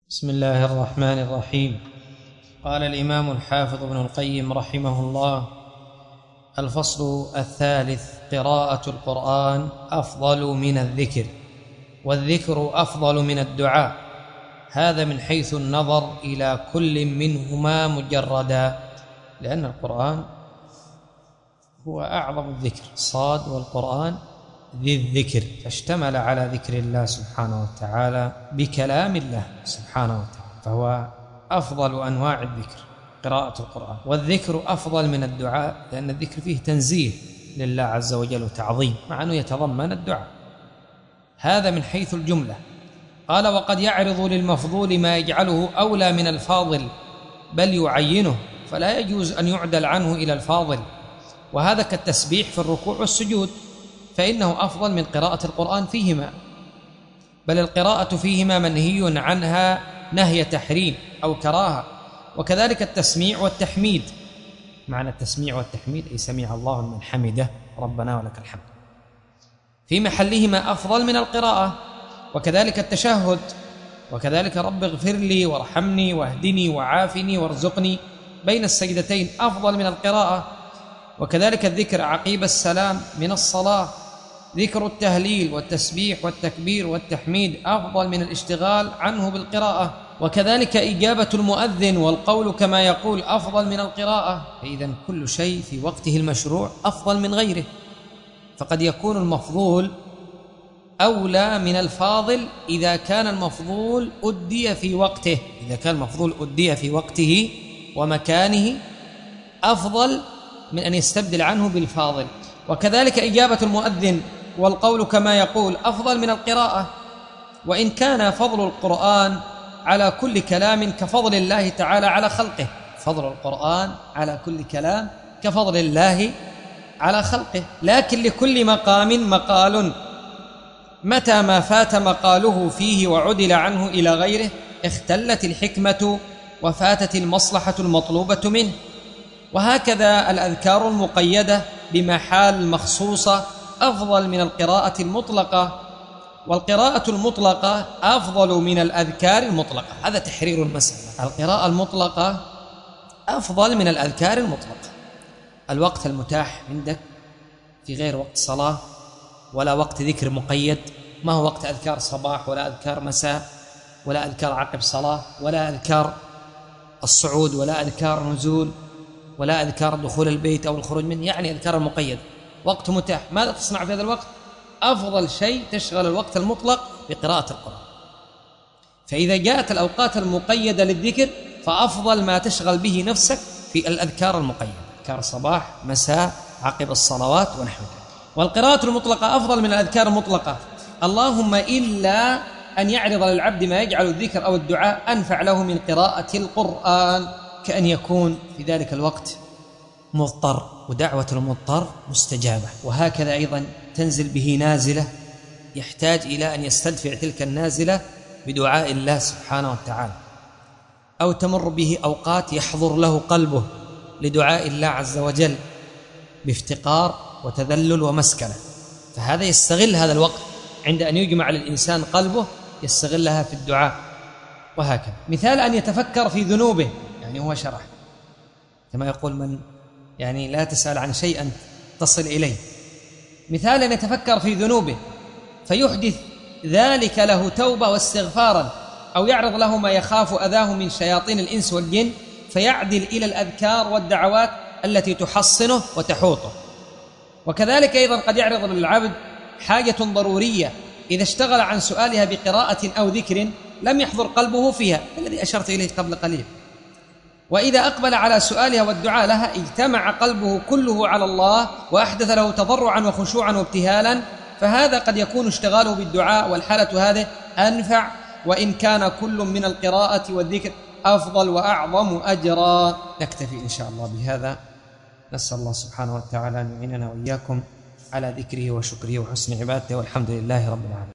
بسم الله الرحمن الرحيم. قال الإمام الحافظ ابن القيم رحمه الله: الفصل الثالث: قراءة القرآن أفضل من الذكر، والذكر أفضل من الدعاء، هذا من حيث النظر إلى كل منهما مجردا، لأن القرآن هو أعظم الذكر، صاد والقرآن ذي الذكر، فاشتمل على ذكر الله سبحانه وتعالى بكلام الله سبحانه وتعالى، فهو أفضل أنواع الذكر قراءة القرآن. والذكر أفضل من الدعاء، لأن الذكر فيه تنزيه لله عز وجل وتعظيم، مع أنه يتضمن الدعاء. هذا من حيث الجملة. قال: وقد يعرض للمفضول ما يجعله أولى من الفاضل، بل يعينه، فلا يجوز أن يعدل عنه إلى الفاضل، وهذا كالتسبيح في الركوع والسجود، فإنه أفضل من قراءة القرآن فيهما، بل القراءة فيهما منهي عنها نهي تحريم أو كراهة. وكذلك التسميع والتحميد، معنى التسميع والتحميد أي سمع الله من حمده ربنا ولك الحمد، في محلهما أفضل من القراءة. وكذلك التشهد، وكذلك رب اغفر لي وارحمني واهدني وعافني وارزقني بين السجدتين أفضل من القراءة. وكذلك الذكر عقيب السلام من الصلاة، ذكر التهليل والتسبيح والتكبير والتحميد أفضل من الاشتغال عنه بالقراءة. وكذلك إجابة المؤذن والقول كما يقول أفضل من القراءة. فإذا كل شيء في وقته المشروع أفضل من غيره، فقد يكون المفضول أولى من الفاضل إذا كان المفضول أدي في وقته، إذا كان المفضول أدي في وقته ومكانه أفضل من أن يستبدل عنه بالفاضل. وكذلك إجابة المؤذن والقول كما يقول أفضل من القراءة، وإن كان فضل القرآن على كل كلام كفضل الله تعالى على خلقه، فضل القرآن على كل كلام كفضل الله على خلقه، لكن لكل مقام مقال، متى ما فات مقاله فيه وعدل عنه إلى غيره اختلت الحكمة وفاتت المصلحة المطلوبة منه. وهكذا الأذكار المقيدة بمحال مخصوصة أفضل من القراءة المطلقة، والقراءة المطلقة أفضل من الأذكار المطلقة. هذا تحرير المسألة. القراءة المطلقة أفضل من الأذكار المطلقة. الوقت المتاح عندك في غير وقت صلاة ولا وقت ذكر مقيد، ما هو وقت أذكار صباح ولا أذكار مساء ولا أذكار عقب صلاة ولا أذكار الصعود ولا أذكار نزول ولا أذكار دخول البيت أو الخروج منه، يعني أذكار المقيد. وقت متاح، ماذا تصنع في هذا الوقت؟ أفضل شيء تشغل الوقت المطلق بقراءة القرآن. فإذا جاءت الأوقات المقيدة للذكر فأفضل ما تشغل به نفسك في الأذكار المقيدة، أذكار الصباح مساء عقب الصلوات ونحو ذلك. والقراءة المطلقة أفضل من الأذكار المطلقة، اللهم إلا أن يعرض للعبد ما يجعل الذكر أو الدعاء أنفع له من قراءة القرآن، كأن يكون في ذلك الوقت مضطر، ودعوة المضطر مستجابة. وهكذا أيضا تنزل به نازلة يحتاج إلى أن يستدفع تلك النازلة بدعاء الله سبحانه وتعالى، أو تمر به أوقات يحضر له قلبه لدعاء الله عز وجل بافتقار وتذلل ومسكنة، فهذا يستغل هذا الوقت عند أن يجمع للإنسان قلبه يستغلها في الدعاء. وهكذا مثال أن يتفكر في ذنوبه، يعني هو شرح كما يقول من يعني لا تسأل عن شيء تصل إليه، مثال أن يتفكر في ذنوبه فيحدث ذلك له توبة واستغفارا، أو يعرض له ما يخاف أذاه من شياطين الإنس والجن فيعدل إلى الأذكار والدعوات التي تحصنه وتحوطه. وكذلك أيضا قد يعرض للعبد حاجة ضرورية إذا اشتغل عن سؤالها بقراءة أو ذكر لم يحضر قلبه فيها، الذي أشرت إليه قبل قليل، وإذا أقبل على سؤالها والدعاء لها اجتمع قلبه كله على الله وأحدث له تضرعا وخشوعا وابتهالا، فهذا قد يكون اشتغاله بالدعاء، والحالة هذه أنفع، وإن كان كل من القراءة والذكر أفضل وأعظم أجرا. نكتفي إن شاء الله بهذا، نسأل الله سبحانه وتعالى أن يعيننا وإياكم على ذكره وشكره وحسن عبادته، والحمد لله رب العالمين.